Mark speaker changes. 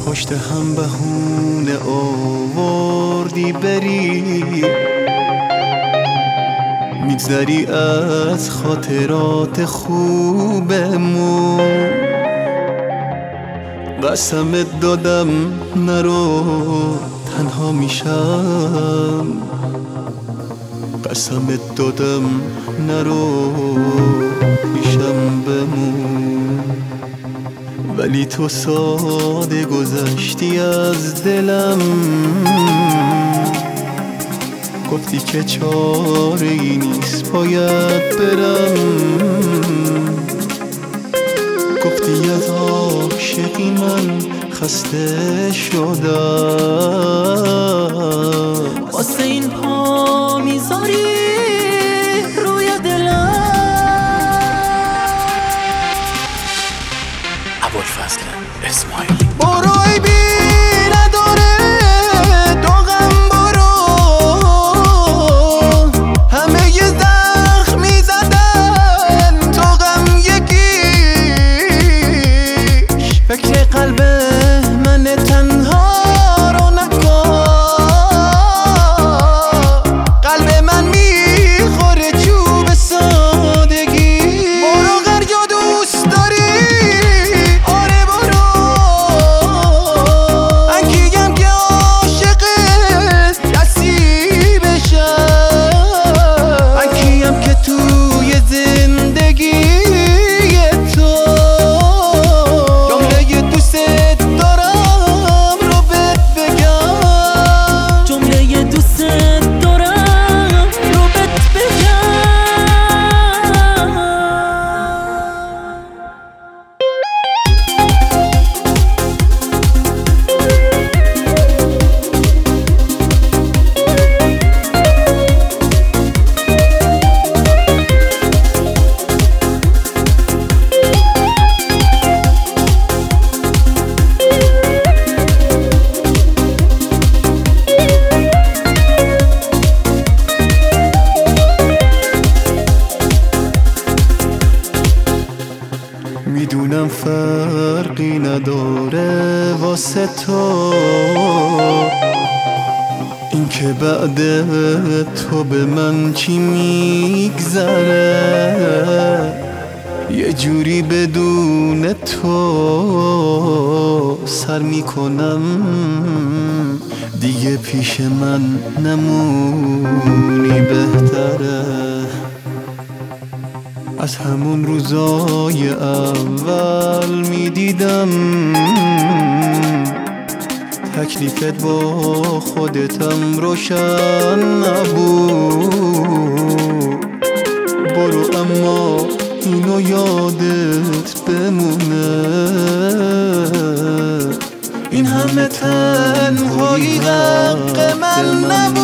Speaker 1: پشت هم بهونه آوردی بری، میگذری از خاطرات خوبمون. قسمت دادم نرو تنها میشم، قسمت دادم نرو پیشم بمون. ولی تو ساده گذشتی از دلم، گفتی که چاره ای نیست باید برم، گفتی از عاشقی من خسته شدم.
Speaker 2: واسه این پا میذاری روی دلم.
Speaker 3: ابوالفضل اسماعیلی.
Speaker 1: برو ای بی نداره دوغم، برو همه ی زخمی زدن تو غم یکیش. فکر قلب من تنها رو نکن، قلب من میخوره چوب سادگی. برو غریا دوست داری، آره برو. من کیم که عاشقت نصیب بشم، من کیم که توی زندگی تو جمله دوست دارم رو بهت بگم،
Speaker 2: جمله دوست دارم رو بهت بگم.
Speaker 1: میدونم فرقی نداره واسه تو، این که بعد تو به من چی میگذره. یه جوری بدون تو سر میکنم، دیگه پیش من نمونی بهتره. از همون روزای اول میدیدم تکلیفت با خودتم روشن نبود. برو اما اینو یادت بمونه، این همه تنهایی حق من نبود.